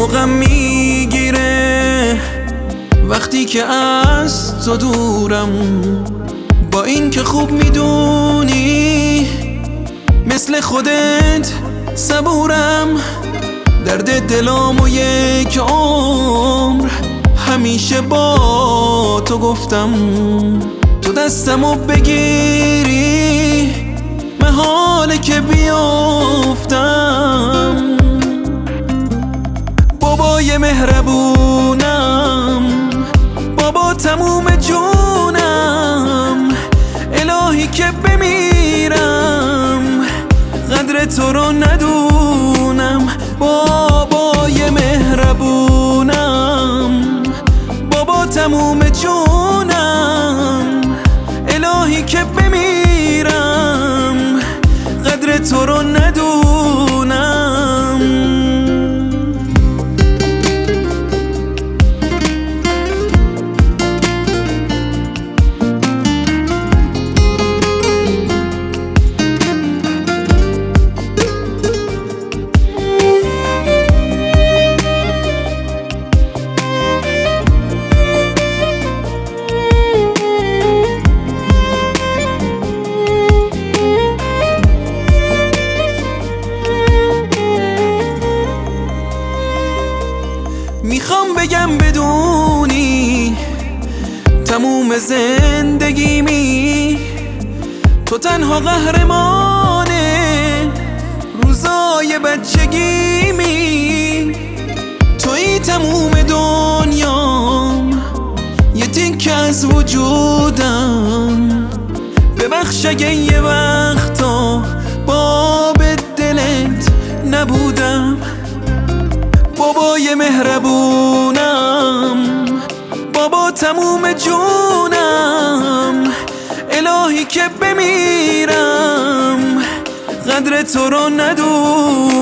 غم میگیره وقتی که از تو دورم، با این که خوب میدونی مثل خودت صبورم. درد دلام و یک عمر همیشه با تو گفتم، تو دستمو بگیری محاله که بیافتم. بابای مهربونم، بابا تموم جونم، الهی که بمیرم قدر تو رو ندونم. بابای مهربونم، بابا تموم جونم، الهی که بمیرم قدر تو رو ندونم. میخوام بگم بدونی تموم زندگیمی تو تنها قهرمانه روزای بچگیمی. توی تموم دنیام، یه تیکه از وجودم. ببخش اگه یه وقتا باب دلت نبودم. بابای مهربونم، بابا تموم جونم، الهی که بمیرم قدر تو رو ندونم.